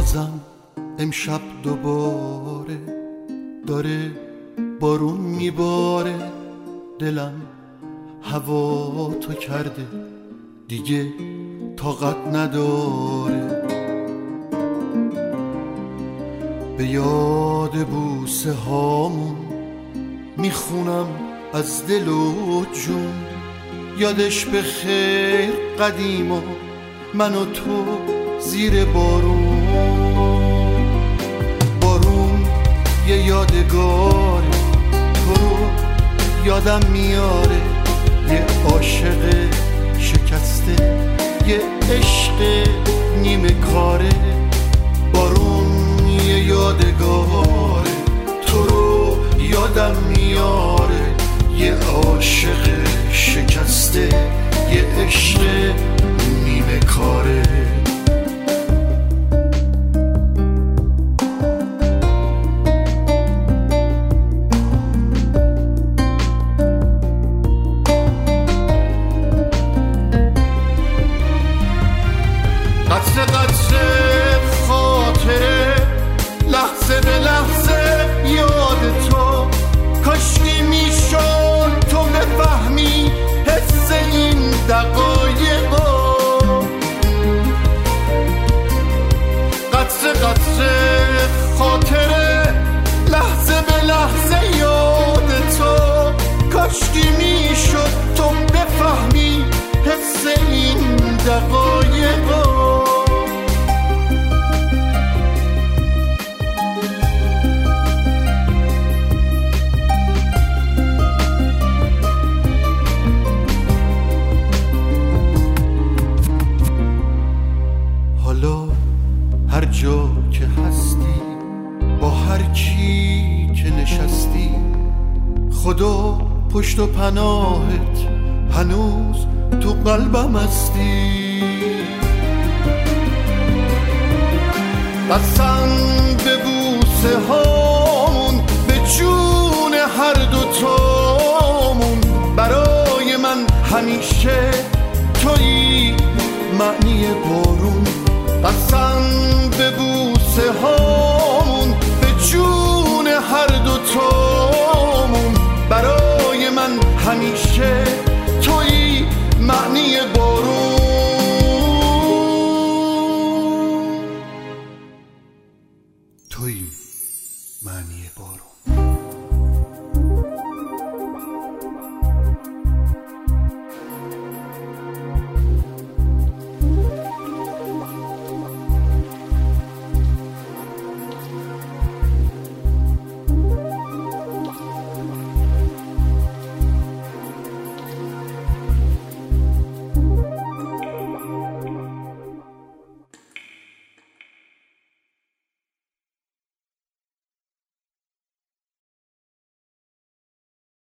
بازم امشب دوباره داره بارون میباره، دلم هوا تو کرده دیگه طاقت نداره. به یاد بوسه هامون میخونم از دل و جون، یادش به خیر قدیم و من و تو زیر بارون. بارون یه یادگاره، تو رو یادم میاره، یه عاشق شکسته، یه عشق نیمه کاره. بارون یه یادگاره، تو رو یادم میاره، یه عاشق شکسته، یه عشق نیمه کاره. قطره قطره خاطره، لحظه به لحظه یاد تو، کاشکی میشد تو بفهمی حس این دقایقو. قطره قطره خاطره، لحظه به لحظه یاد تو، کاشکی میشد تو بفهمی حس این دقایقو. حالا هر جا که هستی، با هر کی که نشستی، خدا پشت و پناهت هنوز تو قلبم هستی. قسم به بوسه هامون، به جون هر دوتامون، برای من همیشه تویی معنی بارون. قسم به بوسه هامون، به جون هر دوتامون، برای من همیشه تویی معنی بارون. تویی معنی بارون.